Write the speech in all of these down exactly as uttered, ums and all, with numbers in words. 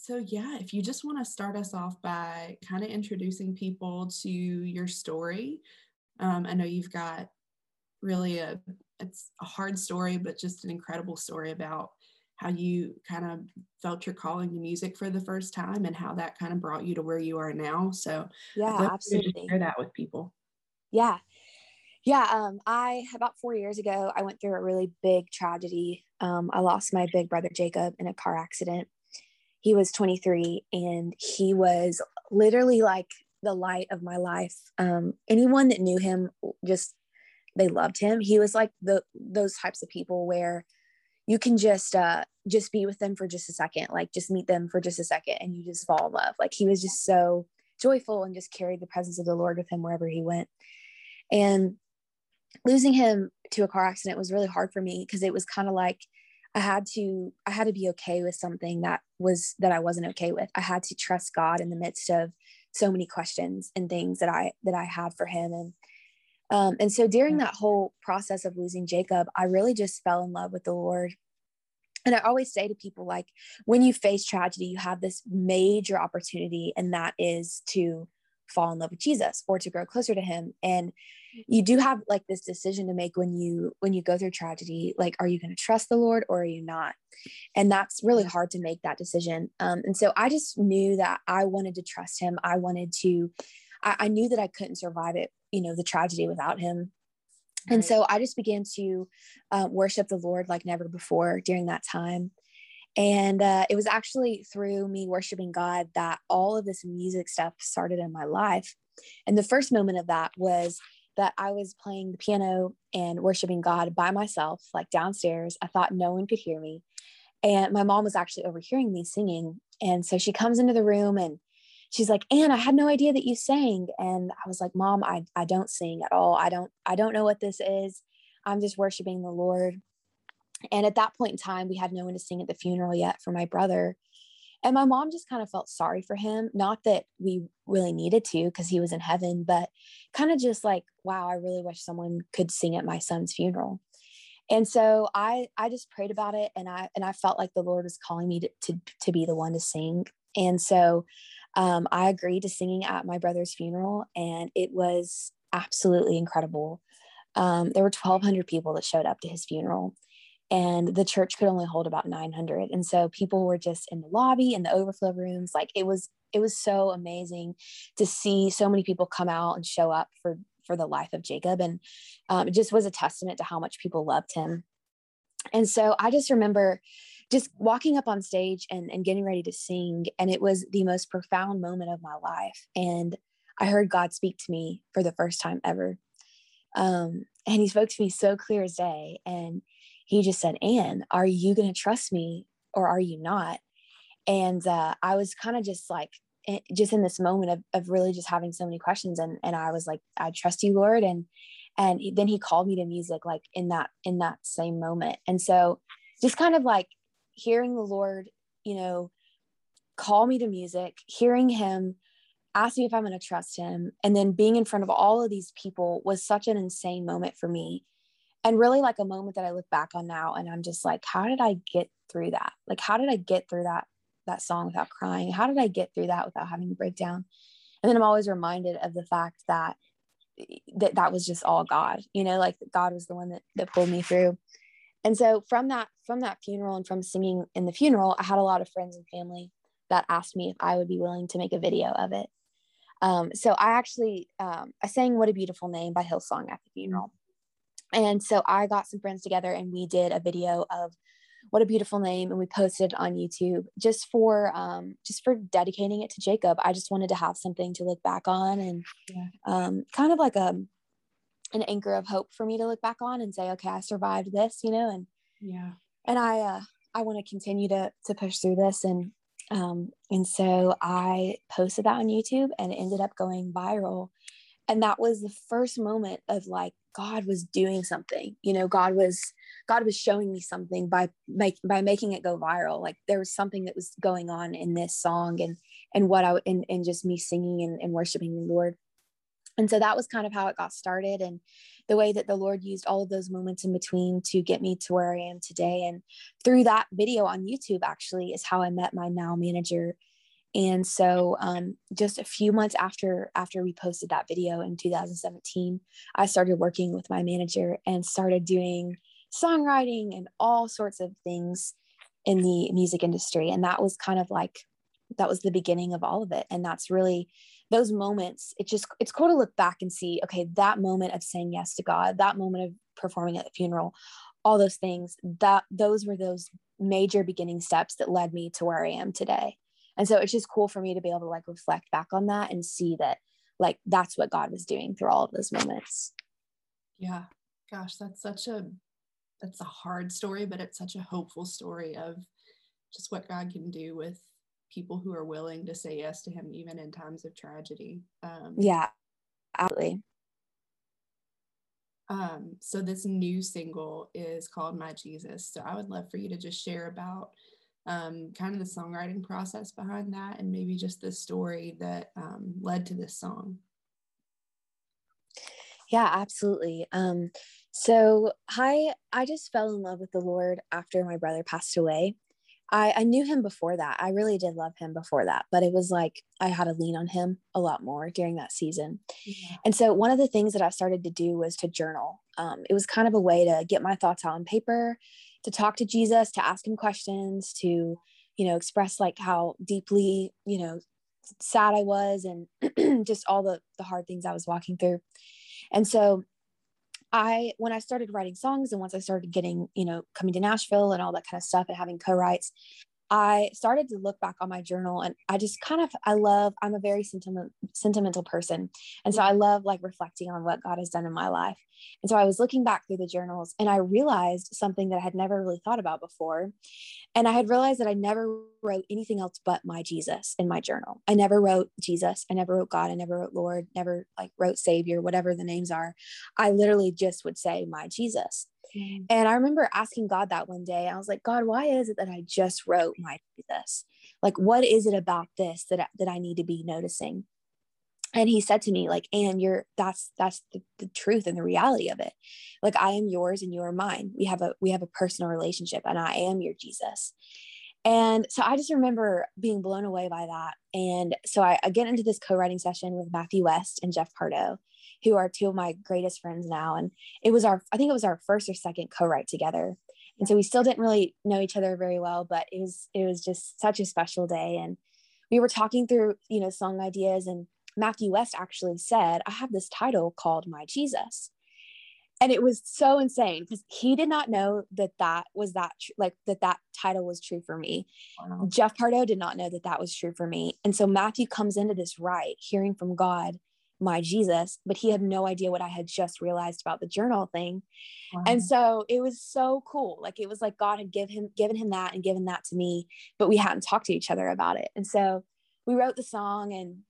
So yeah, if you just want to start us off by kind of introducing people to your story. Um, I know you've got really a it's a hard story, but just an incredible story about how you kind of felt your calling to music for the first time and how that kind of brought you to where you are now. So I'd Yeah, love for you to just absolutely. share that with people. Yeah. Yeah. Um, I, about four years ago, I went through a really big tragedy. Um, I lost my big brother, Jacob, in a car accident. He was twenty-three and he was literally like the light of my life. Um, anyone that knew him, just, they loved him. He was like the, those types of people where you can just, uh, just be with them for just a second, like just meet them for just a second and you just fall in love. Like he was just so joyful and just carried the presence of the Lord with him wherever he went. And losing him to a car accident was really hard for me because it was kind of like I had to I had to be okay with something that was that I wasn't okay with. I had to trust God in the midst of so many questions and things that I that I had for him. And um, and so during Yeah. that whole process of losing Jacob, I really just fell in love with the Lord. And I always say to people, like, when you face tragedy, you have this major opportunity, and that is to fall in love with Jesus or to grow closer to him. And you do have like this decision to make when you when you go through tragedy. Like, are you going to trust the Lord or are you not? And that's really hard to make that decision. Um, and so I just knew that I wanted to trust him. I wanted to, I, I knew that I couldn't survive it, you know, the tragedy without him. And Right. so I just began to uh, worship the Lord like never before during that time. And uh, it was actually through me worshiping God that all of this music stuff started in my life. And the first moment of that was that I was playing the piano and worshiping God by myself, like downstairs. I thought no one could hear me. And my mom was actually overhearing me singing. And so she comes into the room and she's like, Anne, I had no idea that you sang. And I was like, Mom, I, I don't sing at all. I don't, I don't know what this is. I'm just worshiping the Lord. And at that point in time, we had no one to sing at the funeral yet for my brother. And my mom just kind of felt sorry for him. Not that we really needed to, because he was in heaven, but kind of just like, wow, I really wish someone could sing at my son's funeral. And so I, I just prayed about it. And I, and I felt like the Lord was calling me to, to, to be the one to sing. And so um, I agreed to singing at my brother's funeral, and it was absolutely incredible. Um, there were twelve hundred people that showed up to his funeral, and the church could only hold about nine hundred. And so people were just in the lobby and the overflow rooms. Like it was, it was so amazing to see so many people come out and show up for, for the life of Jacob. And um, it just was a testament to how much people loved him. And so I just remember just walking up on stage and, and getting ready to sing. And it was the most profound moment of my life. And I heard God speak to me for the first time ever. Um, and he spoke to me so clear as day. And he just said, Anne, are you going to trust me or are you not? And uh, I was kind of just like, just in this moment of, of really just having so many questions. And, and I was like, I trust you, Lord. And, and then he called me to music, like in that, in that same moment. And so just kind of like hearing the Lord, you know, call me to music, hearing him ask me if I'm going to trust him, and then being in front of all of these people was such an insane moment for me. And really like a moment that I look back on now and I'm just like, how did I get through that? Like, how did I get through that, that song without crying? How did I get through that without having a breakdown? And then I'm always reminded of the fact that that, that was just all God, you know, like God was the one that, that pulled me through. And so from that, from that funeral and from singing in the funeral, I had a lot of friends and family that asked me if I would be willing to make a video of it. Um, so I actually, um, I sang What a Beautiful Name by Hillsong at the funeral. And so I got some friends together and we did a video of What a Beautiful Name, and we posted it on YouTube just for, um, just for dedicating it to Jacob. I just wanted to have something to look back on, and Yeah. um, kind of like a, an anchor of hope for me to look back on and say, okay, I survived this, you know, and, Yeah. and I, uh, I want to continue to, to push through this. And, um, and so I posted that on YouTube and it ended up going viral. And that was the first moment of like, God was doing something, you know, God was, God was showing me something by, by, by making it go viral. Like there was something that was going on in this song and, and what I, and, and just me singing and, and worshiping the Lord. And so that was kind of how it got started, and the way that the Lord used all of those moments in between to get me to where I am today. And through that video on YouTube, actually, is how I met my now manager. And so um, just a few months after after we posted that video in two thousand seventeen, I started working with my manager and started doing songwriting and all sorts of things in the music industry. And that was kind of like, that was the beginning of all of it. And that's really those moments. It just, it's cool to look back and see, okay, that moment of saying yes to God, that moment of performing at the funeral, all those things, that those were those major beginning steps that led me to where I am today. And so it's just cool for me to be able to like reflect back on that and see that like, that's what God was doing through all of those moments. Yeah. Gosh, that's such a, that's a hard story, but it's such a hopeful story of just what God can do with people who are willing to say yes to him, even in times of tragedy. Um, yeah, absolutely. Um, so this new single is called My Jesus. So I would love for you to just share about um, kind of the songwriting process behind that, and maybe just the story that um, led to this song. Yeah, absolutely. Um, so I I just fell in love with the Lord after my brother passed away. I, I knew him before that. I really did love him before that, but it was like I had to lean on him a lot more during that season. Yeah. And so one of the things that I started to do was to journal. Um, it was kind of a way to get my thoughts out on paper, to talk to Jesus, to ask him questions, to, you know, express like how deeply, you know, sad I was, and just all the, the hard things I was walking through. And so I, when I started writing songs, and once I started getting, you know, coming to Nashville and all that kind of stuff and having co-writes, I started to look back on my journal, and I just kind of, I love, I'm a very sentiment, sentimental person. And so I love like reflecting on what God has done in my life. And so I was looking back through the journals, and I realized something that I had never really thought about before. And I had realized that I never wrote anything else but my Jesus in my journal. I never wrote Jesus. I never wrote God. I never wrote Lord, never like wrote Savior, whatever the names are. I literally just would say my Jesus. Mm. And I remember asking God that one day. I was like, God, why is it that I just wrote my Jesus? Like, what is it about this that, I, that I need to be noticing? And he said to me, like, Anne, you're, that's, that's the, the truth and the reality of it. Like, I am yours and you are mine. We have a, we have a personal relationship, and I am your Jesus. And so I just remember being blown away by that. And so I, I get into this co-writing session with Matthew West and Jeff Pardo, who are two of my greatest friends now. And it was our, I think it was our first or second co-write together. And so we still didn't really know each other very well, but it was, it was just such a special day. And we were talking through, you know, song ideas, and Matthew West actually said, I have this title called My Jesus. And it was so insane because he did not know that that was that, tr- like that that title was true for me. Wow. Jeff Pardo did not know that that was true for me. And so Matthew comes into this right, hearing from God, my Jesus, but he had no idea what I had just realized about the journal thing. Wow. And so it was so cool. Like, it was like God had give him, given him that and given that to me, but we hadn't talked to each other about it. And so we wrote the song, and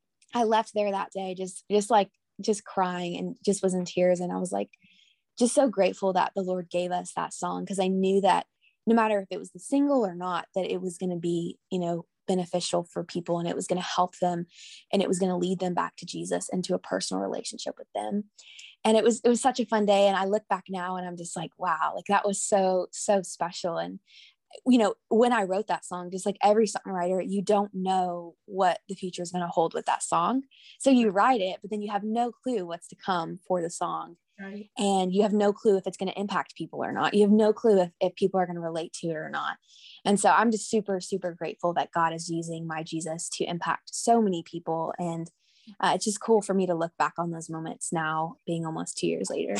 I left there that day, just, just like, just crying, and just was in tears. And I was like, just so grateful that the Lord gave us that song, because I knew that no matter if it was the single or not, that it was going to be, you know, beneficial for people, and it was going to help them, and it was going to lead them back to Jesus and to a personal relationship with them. And it was, it was such a fun day. And I look back now and I'm just like, wow, like that was so, so special. And, you know, when I wrote that song, just like every songwriter, you don't know what the future is going to hold with that song. So you write it, but then you have no clue what's to come for the song. Right. And you have no clue if it's going to impact people or not. You have no clue if, if people are going to relate to it or not. And so I'm just super, super grateful that God is using my Jesus to impact so many people. And uh, it's just cool for me to look back on those moments now, being almost two years later.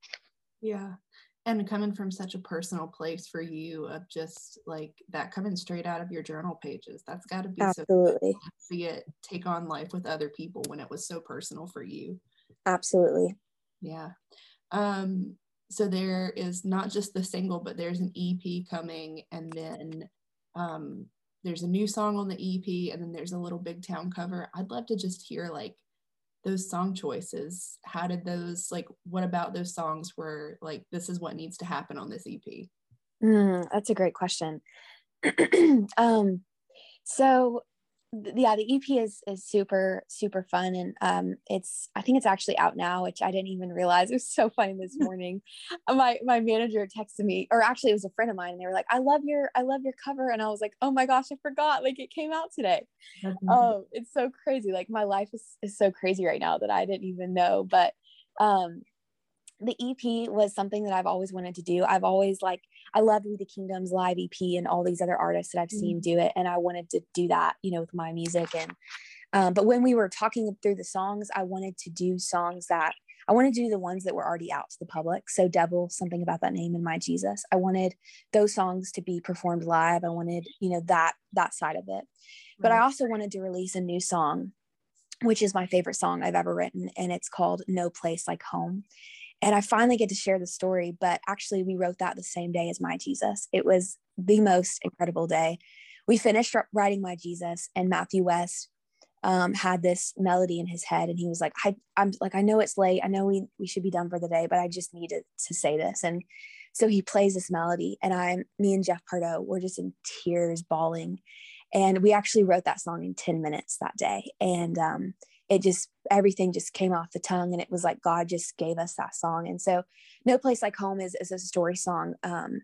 Yeah. And coming from such a personal place for you, of just like that coming straight out of your journal pages, that's got to be Absolutely. So cool to see it take on life with other people when it was so personal for you. Absolutely. Yeah. Um, so there is not just the single, but there's an E P coming, and then um, there's a new song on the E P, and then there's a little Big Town cover. I'd love to just hear like those song choices. How did those, like, what about those songs were like, this is what needs to happen on this E P? Mm, that's a great question. um, so yeah, the E P is is super super fun, and um it's I think it's actually out now, which I didn't even realize. It was so funny this morning. my my manager texted me, or actually it was a friend of mine, and they were like, I love your I love your cover, and I was like, oh my gosh, I forgot, like it came out today. Um it's so crazy, like my life is, is so crazy right now that I didn't even know. But um the E P was something that I've always wanted to do. I've always like, I love We the Kingdom's live E P and all these other artists that I've seen do it. And I wanted to do that, you know, with my music. And, um, but when we were talking through the songs, I wanted to do songs that I wanted to do the ones that were already out to the public. So Devil, Something About That Name, and My Jesus. I wanted those songs to be performed live. I wanted, you know, that, that side of it. But I also wanted to release a new song, which is my favorite song I've ever written. And it's called No Place Like Home. And I finally get to share the story, but actually we wrote that the same day as My Jesus. It was the most incredible day. We finished writing My Jesus, and Matthew West um, had this melody in his head. And he was like, I, I'm like, I know it's late. I know we, we should be done for the day, but I just needed to say this. And so he plays this melody, and I, me and Jeff Pardo, we're just in tears, bawling. And we actually wrote that song in ten minutes that day. And, um, it just, everything just came off the tongue, and it was like God just gave us that song. And so No Place Like Home is, is a story song um,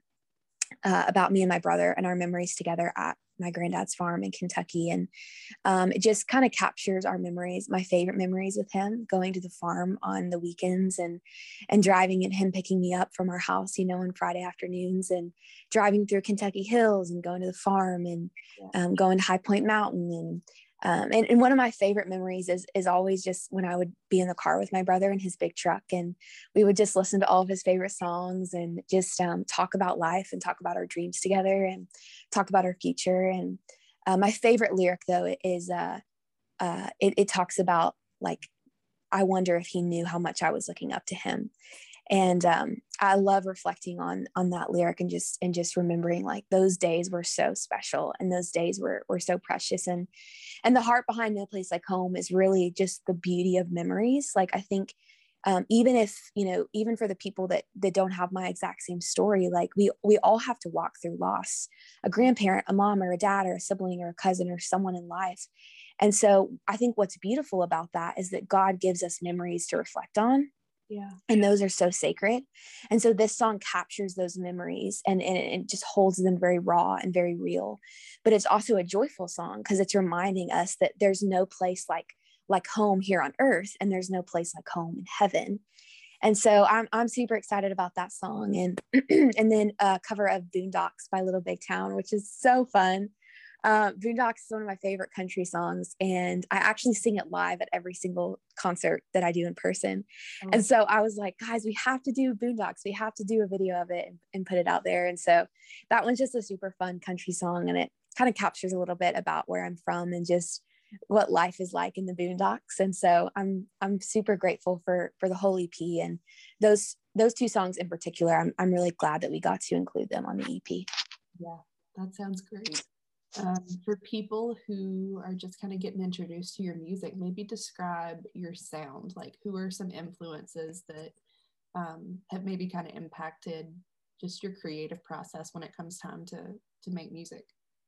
uh, about me and my brother and our memories together at my granddad's farm in Kentucky. And um, it just kind of captures our memories, my favorite memories with him, going to the farm on the weekends and and driving, and him picking me up from our house, you know, on Friday afternoons, and driving through Kentucky hills and going to the farm, and um, going to High Point Mountain. And Um, and, and one of my favorite memories is, is always just when I would be in the car with my brother in his big truck, and we would just listen to all of his favorite songs, and just um, talk about life, and talk about our dreams together, and talk about our future. And uh, my favorite lyric, though, is uh, uh, it, it talks about, like, I wonder if he knew how much I was looking up to him. And um, I love reflecting on on that lyric, and just and just remembering, like, those days were so special, and those days were were so precious. And and the heart behind No Place Like Home is really just the beauty of memories. Like, I think um, even if, you know, even for the people that that don't have my exact same story, like we we all have to walk through loss, a grandparent, a mom, or a dad, or a sibling, or a cousin, or someone in life. And so I think what's beautiful about that is that God gives us memories to reflect on. Yeah. And those are so sacred. And so this song captures those memories, and, and it just holds them very raw and very real. But it's also a joyful song, because it's reminding us that there's no place like like home here on earth, and there's no place like home in heaven. And so I'm I'm super excited about that song. And and then a cover of Boondocks by Little Big Town, which is so fun. Uh, Boondocks is one of my favorite country songs, and I actually sing it live at every single concert that I do in person. Oh. And so I was like, guys, we have to do Boondocks. We have to do a video of it and, and put it out there. And so that one's just a super fun country song, and it kind of captures a little bit about where I'm from and just what life is like in the Boondocks. And so I'm I'm super grateful for for the whole E P, and those those two songs in particular. I'm I'm really glad that we got to include them on the E P. Yeah, that sounds great. Um, for people who are just kind of getting introduced to your music, maybe describe your sound. Like, who are some influences that um, have maybe kind of impacted just your creative process when it comes time to to make music?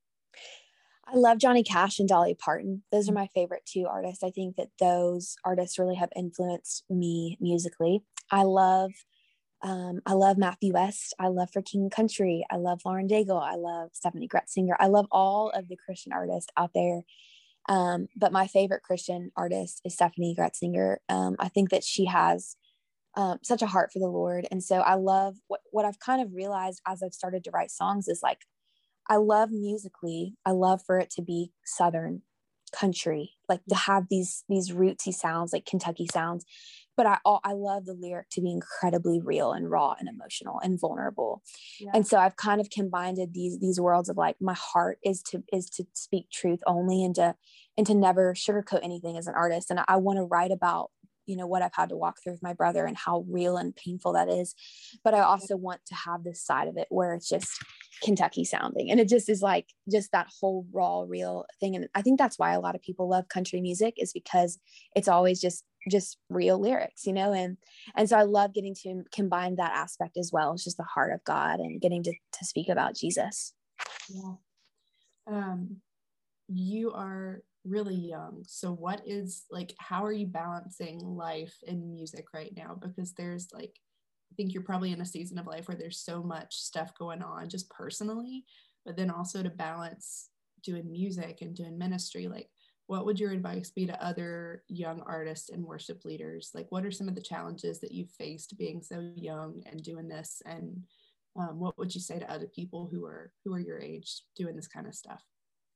I love Johnny Cash and Dolly Parton. Those are my favorite two artists. I think that those artists really have influenced me musically. I love Um, I love Matthew West. I love For King Country. I love Lauren Daigle. I love Stephanie Gretzinger. I love all of the Christian artists out there. Um, but my favorite Christian artist is Stephanie Gretzinger. Um, I think that she has um, such a heart for the Lord. And so I love what, what I've kind of realized as I've started to write songs is, like, I love musically, I love for it to be Southern country, like to have these, these rootsy sounds, like Kentucky sounds. But I I love the lyric to be incredibly real and raw and emotional and vulnerable. Yeah. And so I've kind of combined these these worlds of, like, my heart is to is to speak truth only, and to and to never sugarcoat anything as an artist. And I want to write about, you know, what I've had to walk through with my brother and how real and painful that is. But I also want to have this side of it where it's just Kentucky sounding, and it just is like just that whole raw, real thing. And I think that's why a lot of people love country music, is because it's always just just real lyrics, you know. And and so I love getting to combine that aspect as well. It's just the heart of God and getting to, to speak about Jesus. Yeah. Um, you are really young. So what is like, how are you balancing life and music right now? Because there's like, I think you're probably in a season of life where there's so much stuff going on just personally, but then also to balance doing music and doing ministry. Like, what would your advice be to other young artists and worship leaders? Like, what are some of the challenges that you've faced being so young and doing this? And um, what would you say to other people who are who are your age doing this kind of stuff?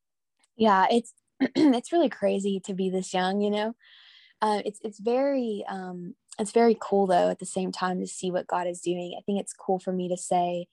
Yeah, it's it's really crazy to be this young, you know. Uh, it's it's very um, it's very cool though at the same time to see what God is doing. I think it's cool for me to say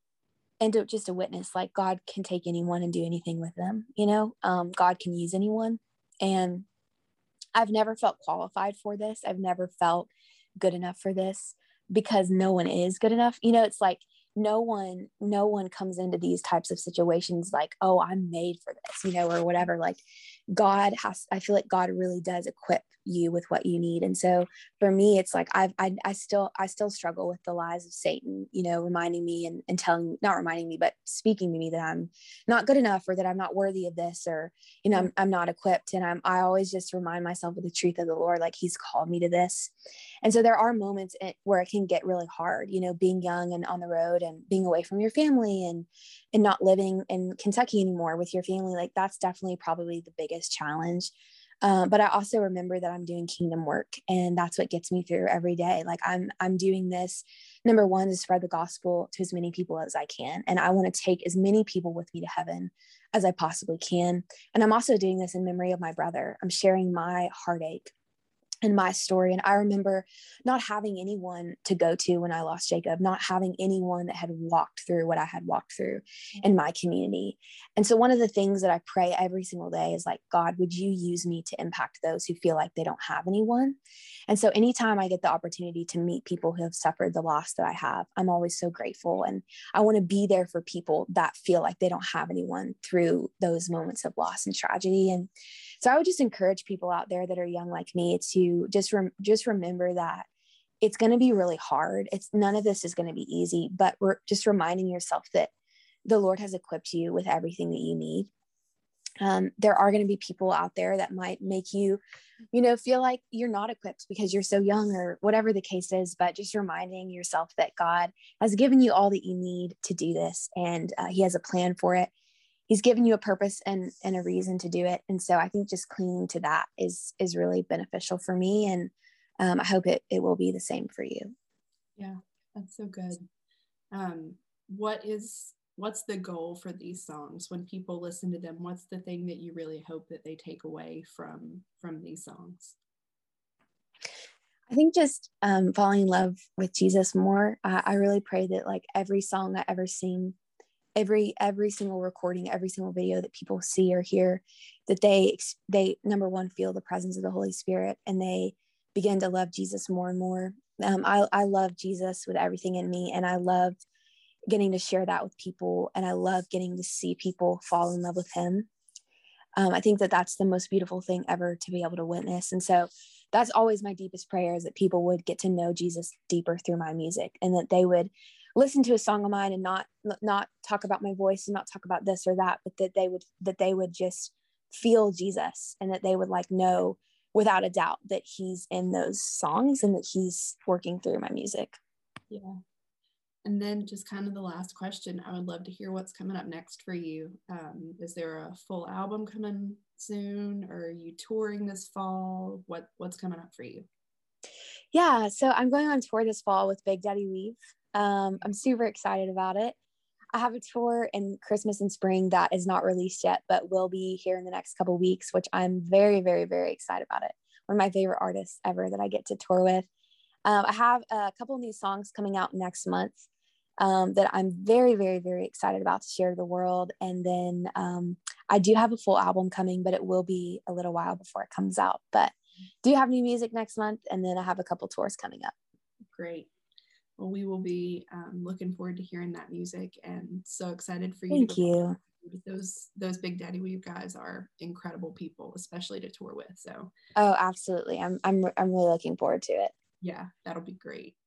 and to just a witness, like God can take anyone and do anything with them, you know. Um, God can use anyone, and I've never felt qualified for this. I've never felt good enough for this because no one is good enough. You know, it's like no one, no one comes into these types of situations like, oh, I'm made for this, you know, or whatever. Like God has, I feel like God really does equip you with what you need. And so for me, it's like, I've, I, I still, I still struggle with the lies of Satan, you know, reminding me and, and telling, not reminding me, but speaking to me that I'm not good enough or that I'm not worthy of this, or, you know, I'm, I'm not equipped. And I'm, I always just remind myself of the truth of the Lord, like he's called me to this. And so there are moments where it can get really hard, you know, being young and on the road and being away from your family and, and not living in Kentucky anymore with your family. Like that's definitely probably the biggest challenge. Um, but I also remember that I'm doing kingdom work, and that's what gets me through every day. Like I'm, I'm doing this, number one, to spread the gospel to as many people as I can. And I want to take as many people with me to heaven as I possibly can. And I'm also doing this in memory of my brother. I'm sharing my heartache and my story. And I remember not having anyone to go to when I lost Jacob, not having anyone that had walked through what I had walked through in my community. And so one of the things that I pray every single day is like, God, would you use me to impact those who feel like they don't have anyone? And so anytime I get the opportunity to meet people who have suffered the loss that I have, I'm always so grateful. And I want to be there for people that feel like they don't have anyone through those moments of loss and tragedy. And so I would just encourage people out there that are young like me to just rem- just remember that it's going to be really hard. It's none of this is going to be easy, but we're just reminding yourself that the Lord has equipped you with everything that you need. Um, there are going to be people out there that might make you, you know, feel like you're not equipped because you're so young or whatever the case is, but just reminding yourself that God has given you all that you need to do this, and uh, he has a plan for it. He's given you a purpose and, and a reason to do it. And so I think just clinging to that is, is really beneficial for me. And um, I hope it, it will be the same for you. Yeah, that's so good. Um, what is, what's the goal for these songs when people listen to them? What's the thing that you really hope that they take away from, from these songs? I think just um, falling in love with Jesus more. I, I really pray that like every song I ever sing, every every single recording, every single video that people see or hear, that they they number one feel the presence of the Holy Spirit, and they begin to love Jesus more and more. um, I, I love Jesus with everything in me, and I loved getting to share that with people, and I love getting to see people fall in love with him. um, I think that that's the most beautiful thing ever to be able to witness. And so that's always my deepest prayer, is that people would get to know Jesus deeper through my music, and that they would listen to a song of mine and not not talk about my voice and not talk about this or that, but that they would that they would just feel Jesus, and that they would like know without a doubt that he's in those songs and that he's working through my music. Yeah. And then just kind of the last question, I would love to hear what's coming up next for you. Um, is there a full album coming soon, or are you touring this fall? What what's coming up for you? Yeah, so I'm going on tour this fall with Big Daddy Weave. Um, I'm super excited about it. I have a tour in Christmas and spring that is not released yet, but will be here in the next couple of weeks, which I'm very, very, very excited about it. One of my favorite artists ever that I get to tour with. Um, I have a couple new songs coming out next month um, that I'm very, very, very excited about to share to the world. And then um, I do have a full album coming, but it will be a little while before it comes out. But do have new music next month, and then I have a couple tours coming up. Great. Well, we will be um, looking forward to hearing that music, and so excited for you. Thank to go you. Those those Big Daddy Weave guys are incredible people, especially to tour with. So. Oh, absolutely. I'm I'm I'm really looking forward to it. Yeah, that'll be great.